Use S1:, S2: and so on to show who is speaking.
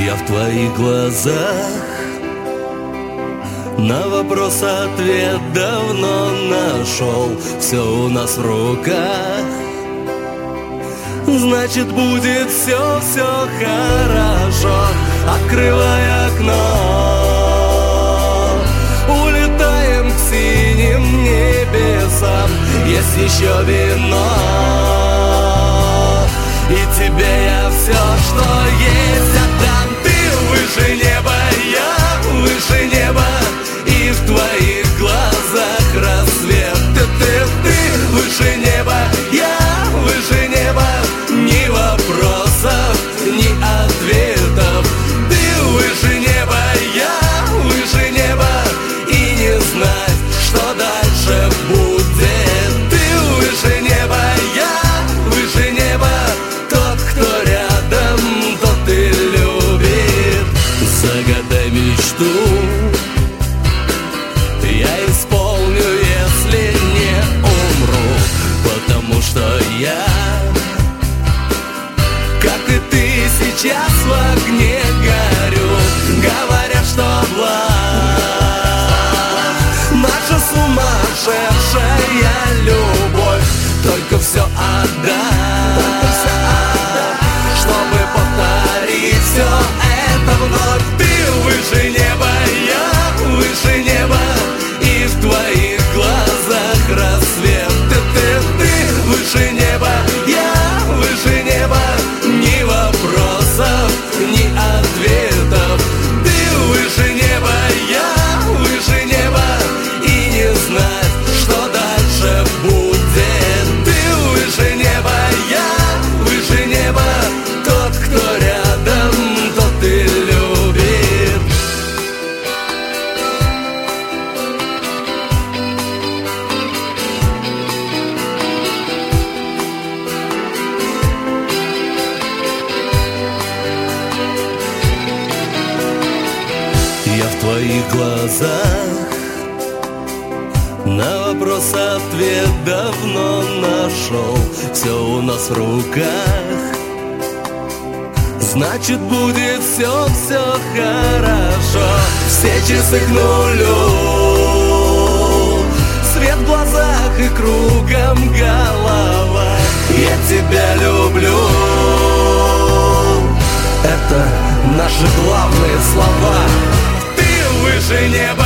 S1: Я в твоих глазах на вопрос ответ давно нашел. Все у нас в руках, значит будет все хорошо. Открывай окно, улетаем к синим небесам. Есть еще вино, и тебе я все, что есть, отдам. Ты выше неба, я выше неба, и в твоих глазах рассвет. Ты выше неба, я выше неба, ни вопросов, ни ответов. Ты выше неба, я выше неба, и не знать, что дальше будет. Ты выше неба, я выше неба, тот, кто рядом, тот и любит. Загадай мечту, я исполню, если не умру, потому что я, как и ты, сейчас в огне горю. Говорят, что власть наша сумасшедшая любовь, только все отдать, чтобы повторить все это вновь. Ты выше неба, я выше неба, и в твоих глазах рассвет. Ты выше неба, я выше неба, ни вопросов, ни ответов. Ты выше неба, я выше неба, и не знать, что дальше будет. Ты выше неба, я выше неба, тот, кто рядом, тот и любит. Я в твоих глазах на вопрос ответ давно нашел. Все у нас в руках, значит будет все хорошо. Все часы к нулю, свет в глазах и кругом голова. Я тебя люблю, это наши главные слова. Ты выше неба,